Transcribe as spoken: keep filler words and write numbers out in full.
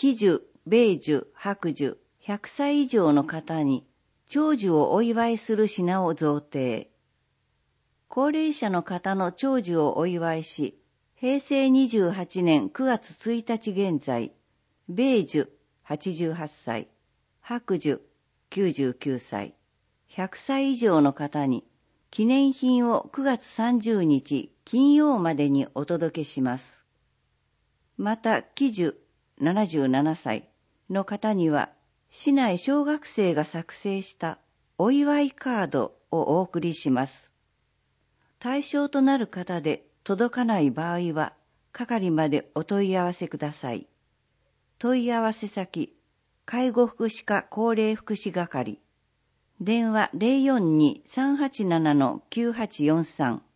喜寿、米寿、白寿、ひゃくさい以上の方に、長寿をお祝いする品を贈呈。高齢者の方の長寿をお祝いし、へいせいにじゅうはちねんくがつついたち現在、米寿はちじゅうはっさい、白寿きゅうじゅうきゅうさい、ひゃくさい以上の方に、記念品をくがつさんじゅうにち金曜までにお届けします。また、喜寿ななじゅうななさいの方には、市内小学生が作成したお祝いカードをお送りします。対象となる方で届かない場合は、係までお問い合わせください。問い合わせ先、介護福祉課高齢福祉係。電話 ゼロよんに さんはちなな きゅうはちよんさん